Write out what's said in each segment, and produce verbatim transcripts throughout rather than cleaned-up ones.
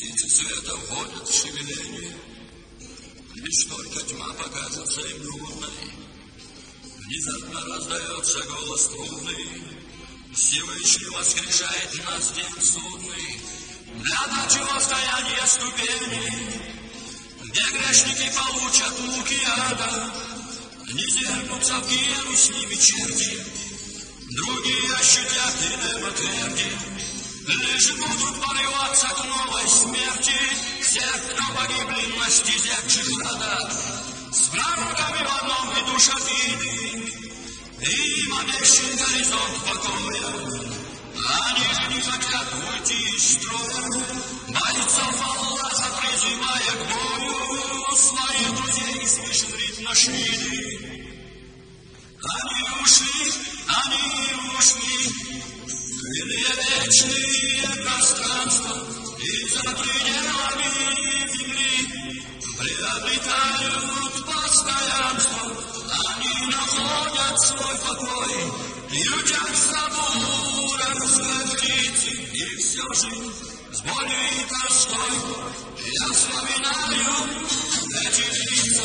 Птицы света входят в шевеление, лишь только тьма покажется им нудной. Внезапно раздается голос трудный, Всевышний воскрешает нас день судный. Для начала стояния ступеней, где грешники получат муки ада, не зернутся в гиену с ними черти, другие ощутят и небо тверди, лишь будут порываться к новой смерти всех, кто погибли на стезях джихада, с врагами в одном виду шахиды, и им обещан горизонт покоя. Они не хотят уйти из строя, бойцов Аллаха призывая к бою, своих друзей слышен ритм нашли. Они ушли, они ушли, в иные вечные пространства, и за пределами земли приобретают постоянство. Они находят свой покой, ютятся в уральской птицы, и все же с болью и тоской я вспоминаю эти лица.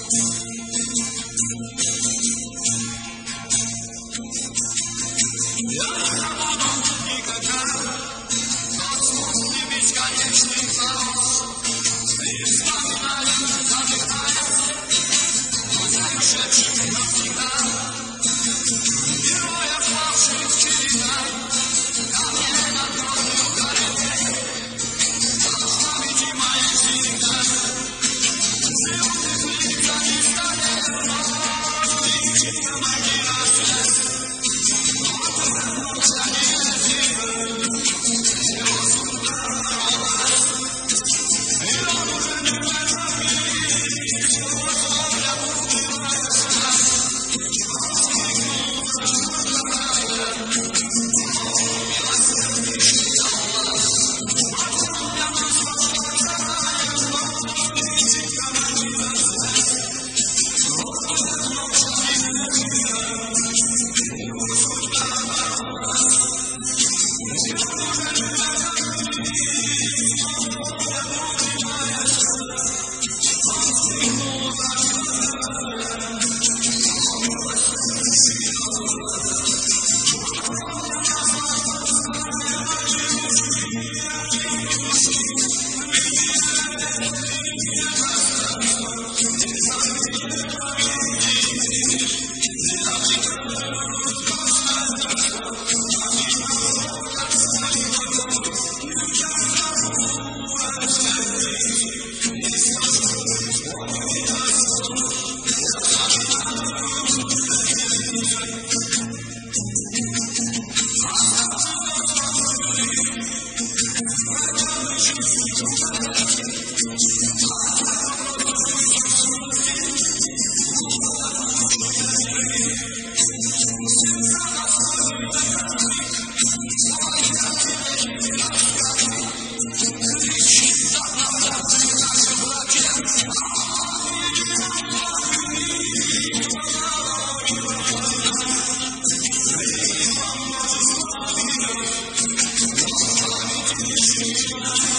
Я не забуду никогда тот смутный бесконечный хаос, и вспоминаю, задыхаясь, друзей ушедших навсегда, героев павших в чередах, ко мне на кровную горы, от памяти моей всегда, живут их лица не станет вновь, и командира связь. Thank you.